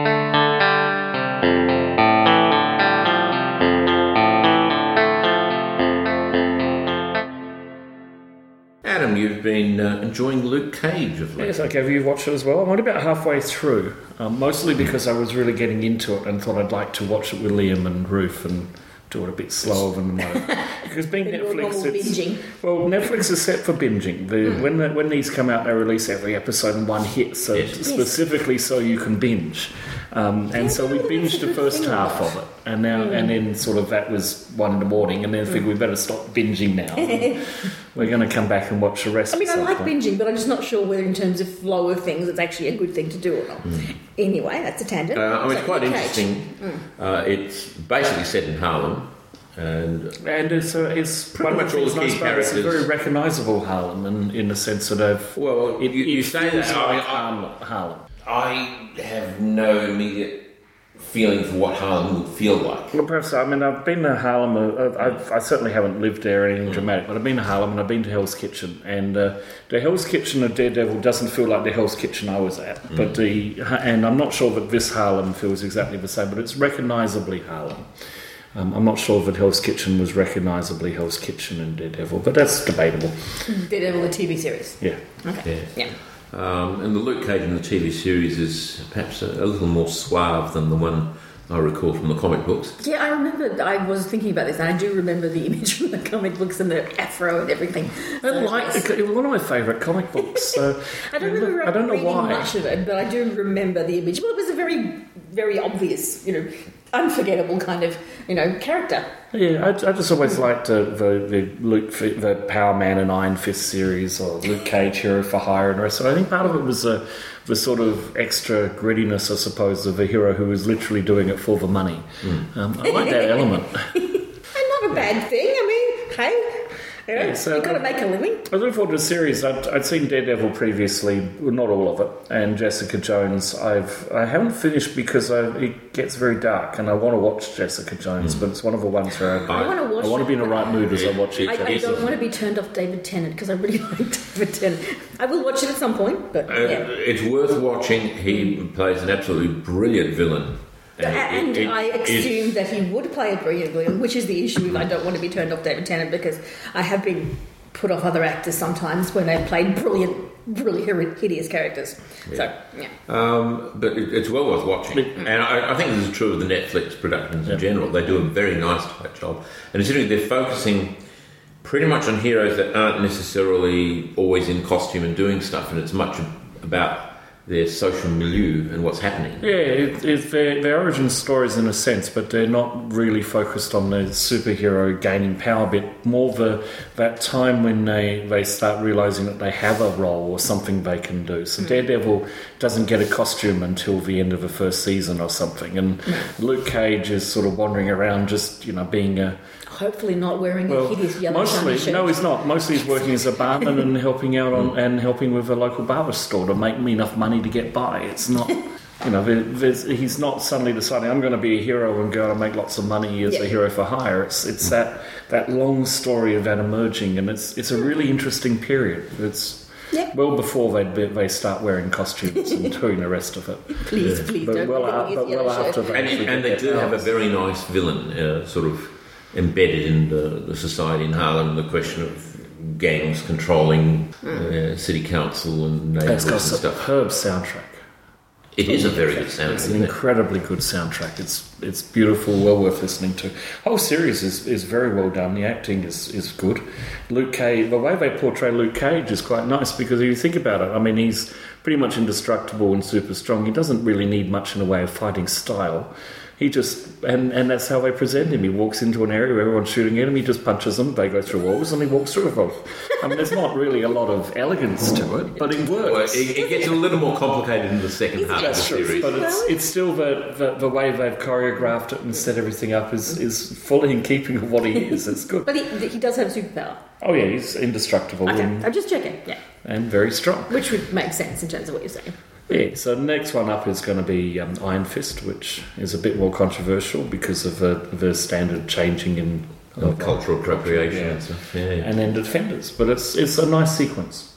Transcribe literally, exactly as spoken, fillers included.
Adam, you've been uh, enjoying Luke Cage of late. Yes, okay. Have you watched it as well? I'm only about halfway through, um, mostly because I was really getting into it and thought I'd like to watch it with Liam and Ruth and do it a bit slower than most. Because being Netflix, it's, binging. well, Netflix is set for binging. The, mm. When the, when these come out, they release every episode in one hit, so yes. specifically yes. so you can binge. Um, and yeah, so we binged the first half of it, and now mm. and then sort of that was one in the morning, and then mm. figured we better stop binging now. We're going to come back and watch the rest. I mean, I like point. binging, but I'm just not sure whether in terms of flow of things it's actually a good thing to do or not. Mm. Anyway, that's a tangent. Uh, I mean, it's quite Luke interesting. Mm. Uh, it's basically set in Harlem. And, and it's, uh, it's pretty much all the key nice characters. It's a very recognisable Harlem in, in the sense that I've... Well, it, you, you it say that. Like I, Harlem, Harlem. I have no immediate feeling for what Harlem would feel like. Well, perhaps I mean, I've been to Harlem. Uh, I've, I certainly haven't lived there or anything mm. dramatic, but I've been to Harlem and I've been to Hell's Kitchen. And uh, the Hell's Kitchen of Daredevil doesn't feel like the Hell's Kitchen I was at. Mm. But the And I'm not sure that this Harlem feels exactly the same, but it's recognisably Harlem. Um, I'm not sure that Hell's Kitchen was recognisably Hell's Kitchen in Daredevil, but that's debatable. Daredevil, the T V series. Yeah. Okay. Yeah. yeah. Um, and the Luke Cage in the T V series is perhaps a, a little more suave than the one I recall from the comic books. Yeah, I remember, I was thinking about this, and I do remember the image from the comic books and the afro and everything. I like it. It was one of my favourite comic books. So I don't remember I don't know reading why. much of it, but I do remember the image. Well, it was a very, very obvious, you know, unforgettable kind of, you know, character. Yeah, I, I just always liked uh, the the Luke, the Power Man and Iron Fist series, or Luke Cage, Hero for Hire, and the rest. So I think part of it was uh, the sort of extra grittiness, I suppose, of a hero who was literally doing it for the money. Mm. Um, I like that element. And not a bad thing. I mean, hey. Yeah, so you've got to make a living. I was looking forward to the series. I'd, I'd seen Daredevil previously, well, not all of it, and Jessica Jones. I've I haven't finished because I, it gets very dark, and I want to watch Jessica Jones, mm. but it's one of the ones where I, I, I want to watch. I want to be in the right mood as I watch it. I, I don't want to be turned off David Tennant because I really like David Tennant. I will watch it at some point, but uh, yeah. It's worth watching. He plays an absolutely brilliant villain. And, and it, it, I assumed that he would play it brilliantly, which is the issue. I don't want to be turned off David Tennant because I have been put off other actors sometimes when they've played brilliant, really hideous characters. Yeah. So, yeah. Um, but it, it's well worth watching. And I, I think this is true of the Netflix productions in yeah. general. They do a very nice type job. And considering they're focusing pretty much on heroes that aren't necessarily always in costume and doing stuff, and it's much about their social milieu and what's happening. Yeah, it, it, their, their origin stories in a sense, but they're not really focused on the superhero gaining power bit. More the that time when they, they start realising that they have a role or something they can do. So mm. Daredevil doesn't get a costume until the end of the first season or something, and mm. Luke Cage is sort of wandering around just, you know, being a... Hopefully not wearing well, a hideous yellow mostly, shirt. No, he's not. Mostly he's working as a barman and helping out on and helping with a local barber store to make me enough money to get by. It's not, you know, there, there's, he's not suddenly deciding I'm going to be a hero and go out and make lots of money as yeah. a hero for hire. It's it's that that long story of that emerging, and it's it's a really interesting period. It's yeah. well before they they start wearing costumes and doing the rest of it. Please, yeah. please, but don't. Well, uh, but well after shirt. they and, and they do have a very nice villain, uh, sort of embedded in the, the society in Harlem, the question of gangs controlling mm. uh, city council and neighbourhoods and stuff. It's got a superb soundtrack. It is a very good soundtrack. It's an incredibly good soundtrack. It's it's beautiful, well worth listening to. The whole series is, is very well done. The acting is, is good. Luke Cage, the way they portray Luke Cage is quite nice because if you think about it, I mean, he's pretty much indestructible and super strong. He doesn't really need much in the way of fighting style. He just, and, and that's how they present him. He walks into an area where everyone's shooting at him, he just punches them, they go through walls, and he walks through them. I mean, there's not really a lot of elegance to it, but it works. Well, it, it gets a little more complicated in the second half of the series. But it's, it's still the, the, the way they've choreographed it and set everything up is, is fully in keeping with what he is. It's good. But he, he does have superpower. Oh, yeah, he's indestructible. Okay, and, I'm just checking, yeah. And very strong. Which would make sense in terms of what you're saying. Yeah, so the next one up is going to be um, Iron Fist, which is a bit more controversial because of the, the standard changing in of cultural appropriation yeah. and stuff. Yeah, yeah. And then Defenders, but it's it's a nice sequence.